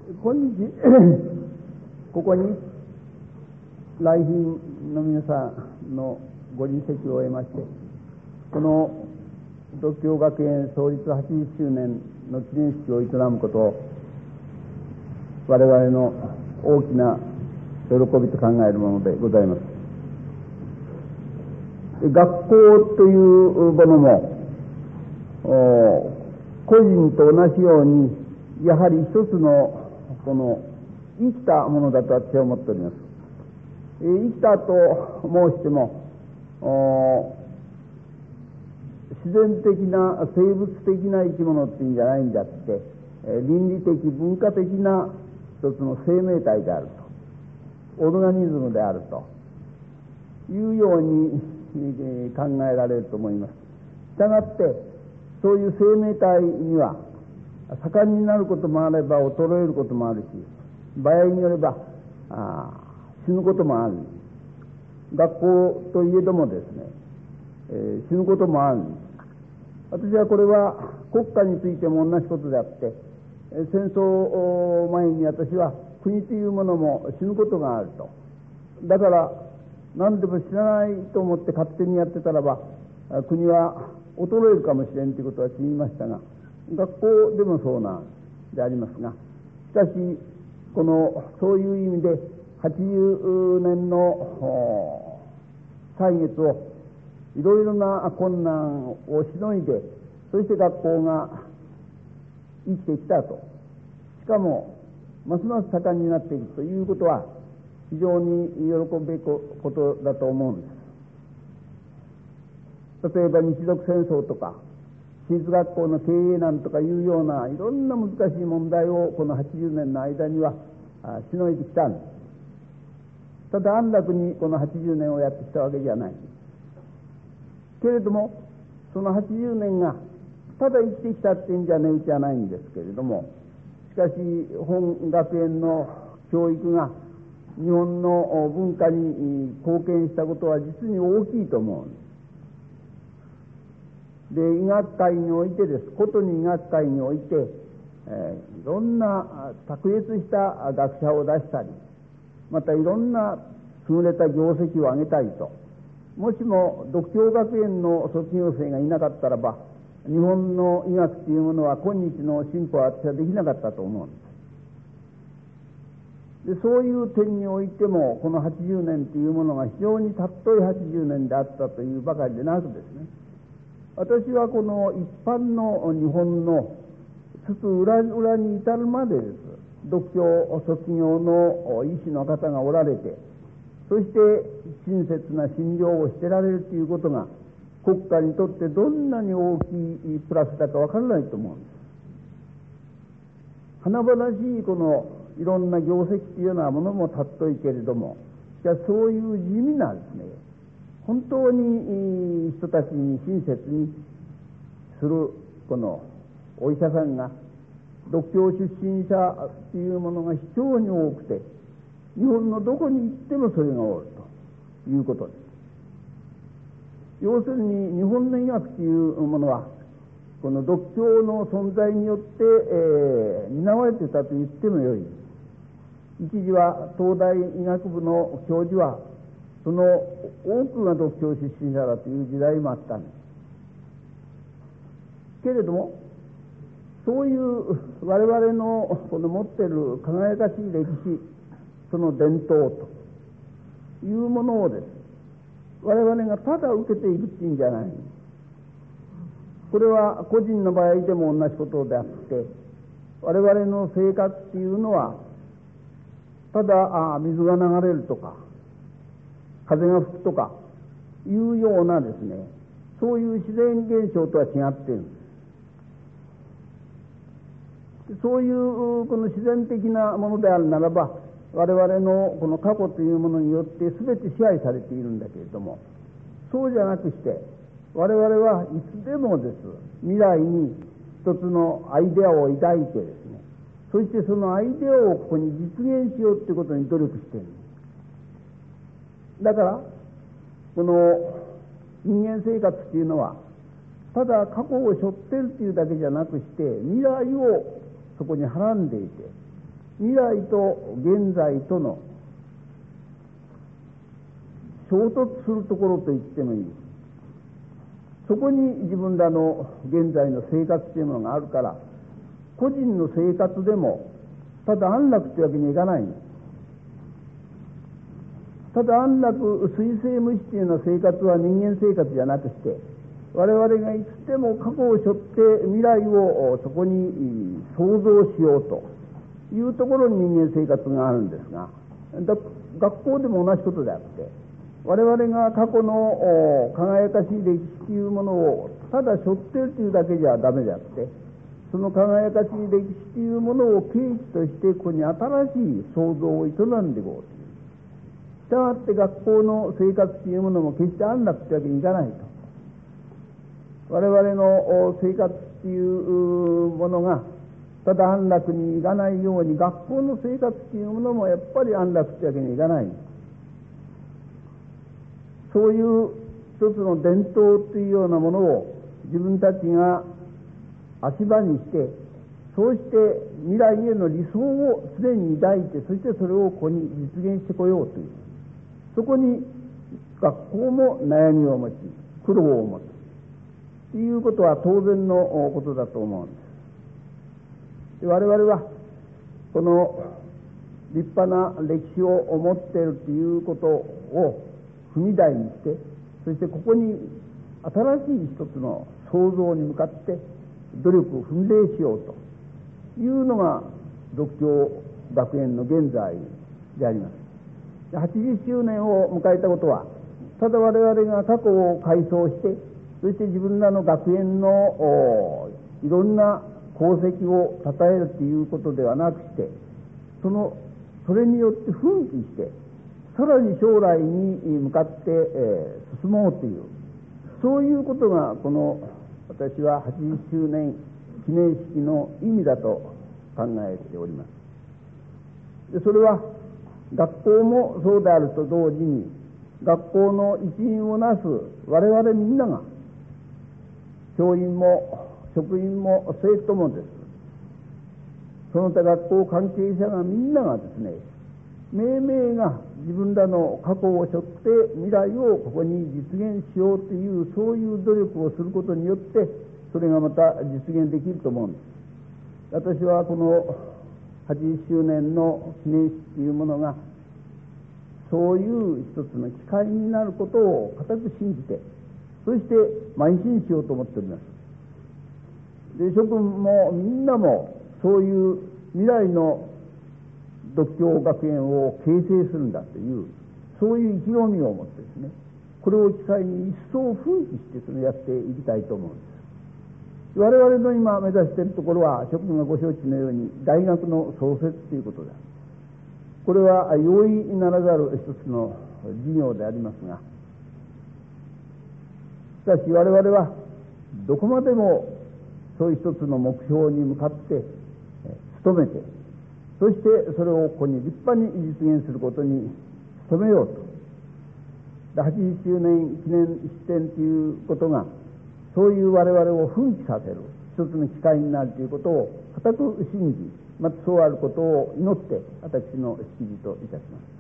今日ここに来賓の皆さんのご臨席を得まして、この獨協学園創立80周年の記念式を営むことを我々の大きな喜びと考えるものでございます。学校というものも個人と同じようにやはり一つのこの生きたものだと私は思っております。生きたと申しても自然的な生物的な生き物っていうんじゃないんだって、倫理的文化的な一つの生命体であると、オルガニズムであるというように考えられると思います。したがってそういう生命体には盛んになることもあれば衰えることもあるし、場合によれば死ぬこともある。学校といえどもですね、死ぬこともある。私はこれは国家についても同じことであって、戦争前に私は国というものも死ぬことがあると。だから何でも知らないと思って勝手にやってたらば国は衰えるかもしれんということは言いましたが、学校でもそうなんでありますが、しかしそういう意味で80年の歳月をいろいろな困難をしのいで、そして学校が生きてきたと、しかもますます盛んになっていくということは非常に喜ぶべきことだと思うんです。例えば日独戦争とか私立学校の経営なんとかいうようないろんな難しい問題をこの80年の間にはしのいできたんです。ただ安楽にこの80年をやってきたわけじゃないけれども、その80年がただ生きてきたっていうんじゃないんですけれども、しかし本学園の教育が日本の文化に貢献したことは実に大きいと思うんです。で、医学界においてです。ことに医学界において、いろんな卓越した学者を出したり、またいろんな優れた業績を上げたりと、もしも独協学園の卒業生がいなかったらば、日本の医学というものは今日の進歩は私はできなかったと思うんです。で、そういう点においてもこの80年というものが非常に尊い80年であったというばかりでなくですね、私はこの一般の日本のつつ裏々に至るまでです。独協卒業の医師の方がおられて、そして親切な診療をしてられるということが国家にとってどんなに大きいプラスだかわからないと思うんです。華々しいこのいろんな業績というようなものも尊いけれども、じゃあそういう地味なですね、本当に人たちに親切にするこのお医者さんが独協出身者というものが非常に多くて、日本のどこに行ってもそれがおるということです。要するに日本の医学というものはこの独協の存在によって、担われていたと言ってもよい。一時は東大医学部の教授はその多くが独協出身者だという時代もあったんですけれども、そういう我々のこの持っている輝かしい歴史、その伝統というものをです、我々がただ受けていくっていうんじゃない。これは個人の場合でも同じことであって、我々の生活っていうのはただ水が流れるとか風が吹くとかいうようなですね、そういう自然現象とは違っているんです。そういうこの自然的なものであるならば、我々のこの過去というものによって全て支配されているんだけれども、そうじゃなくして我々はいつでもです未来に一つのアイデアを抱いてですね、そしてそのアイデアをここに実現しようということに努力している。だからこの人間生活というのはただ過去を背負っているというだけじゃなくして、未来をそこにはらんでいて、 未来と現在との衝突するところと言ってもいい。そこに自分らの現在の生活というものがあるから、個人の生活でもただ安楽というわけにいかない。ただ安楽、水生無視というような生活は人間生活じゃなくして、我々がいつでも過去を背負って未来をそこに想像しようというところに人間生活があるんですが、学校でも同じことであって、我々が過去の輝かしい歴史というものをただ背負っているというだけじゃダメであって、その輝かしい歴史というものを契機としてここに新しい創造を営んでいこうという。したがって学校の生活というものも決して安楽というわけにいかないと。我々の生活というものがただ安楽にいかないように、学校の生活というものもやっぱり安楽というわけにいかない。そういう一つの伝統というようなものを自分たちが足場にして、そうして未来への理想を常に抱いて、そしてそれをここに実現してこようという、そこに学校も悩みを持ち苦労を持つということは当然のことだと思うんです。で、我々はこの立派な歴史を持っているということを踏み台にして、そしてここに新しい一つの創造に向かって努力を奮励しようというのが独協学園の現在であります。80周年を迎えたことは、ただ我々が過去を回想して、そして自分らの学園のいろんな功績を称えるということではなくして、それによって奮起して、さらに将来に向かって進もうという、そういうことがこの私は80周年記念式の意味だと考えております。で、それは学校もそうであると同時に、学校の一員をなす我々みんなが、教員も職員も生徒もです、その他学校関係者がみんながですね、命名が自分らの過去を背負って未来をここに実現しようという、そういう努力をすることによって、それがまた実現できると思うんです。私はこの80周年の記念式というものが、そういう一つの機会になることを固く信じて、そして邁進しようと思っております。で、諸君もみんなもそういう未来の独協学園を形成するんだという、そういう意気込みを持ってですね、これを機会に一層奮起してそれをやっていきたいと思うんです。我々の今目指しているところは、諸君がご承知のように大学の創設ということだ。これは容易ならざる一つの事業でありますが、しかし我々はどこまでもそういう一つの目標に向かって努めて、そしてそれをここに立派に実現することに努めようと。80周年記念式典ということが、そういう我々を奮起させる一つの機会になるということを固く信じ、またそうあることを祈って私の式辞といたします。